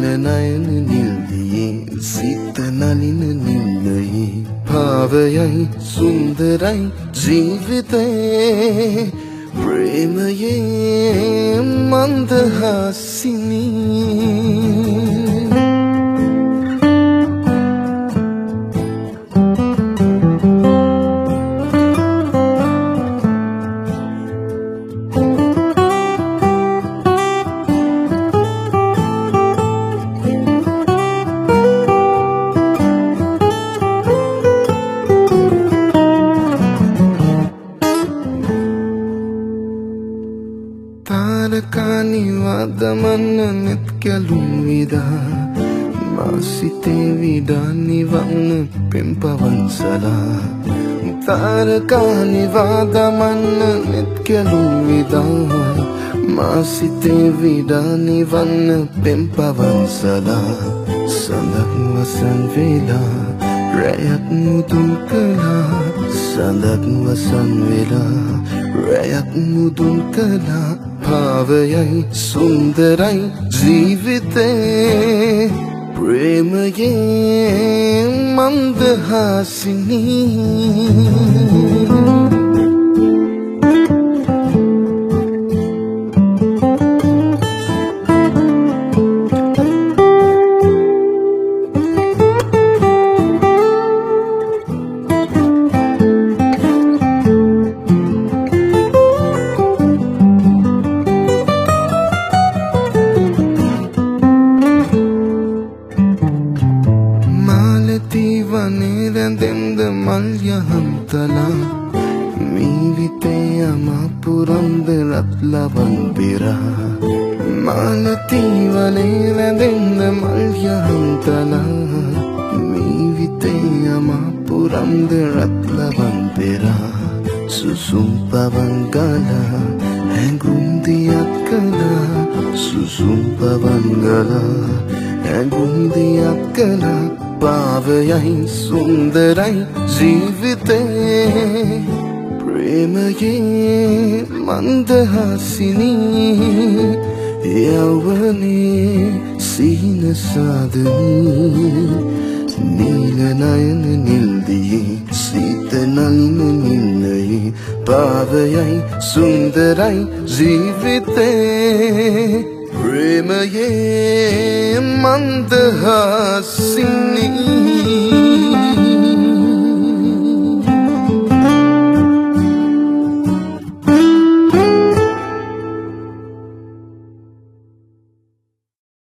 නීලනයන නිල්දියේ සිත නලින නිල්ලයේ භාවයයි සුන්දරයි ජීවිතේ ප්‍රේමයේ මන්දහසිනී තාරකානිවාදමන්න නෙත් කැලුම් විදා මාසිතේ විඩානිවන්න පෙම්පවන්සලා තාරකානිවාදමන්න නෙත් කැලුම් විදා මාසිතේ විඩානිවන්න පෙම්පවන්සලා සඳක් වසන් වෙලා රැයක් මුදුන් කළා සඳක් වසන් වෙලා රැයක් මුදුන් කළා භාවයයි සුන්දරයි ජීවිතේ ප්‍රේමයේ මන්දහසිනී වනේරැඳෙන්ද මල්යහන්තලා මීවිතේ අමාපුරන්ද රත්ලවන් පෙරා මාලතී වනේරැඳෙන්ද මල්යහන්තලා මීවිතේ අමාපුරන්ද රත්ලවන් පෙරා සුසුම් පවන් ගලා හැඟුම් දියක් කළා සුසුම් පවන් ගලා හැඟුම් දියක් කළා භාවයයි සුන්දරයි ජීවිතේ ප්‍රේමයේ මන්දහසිනී යෞවනේ සීන සාදනී නීලනයන නිල්දියේ සිත නලින නිල්ලයේ භාවයයි සුන්දරයි ජීවිතේ ප්‍රේමයේ මන්දහසිනී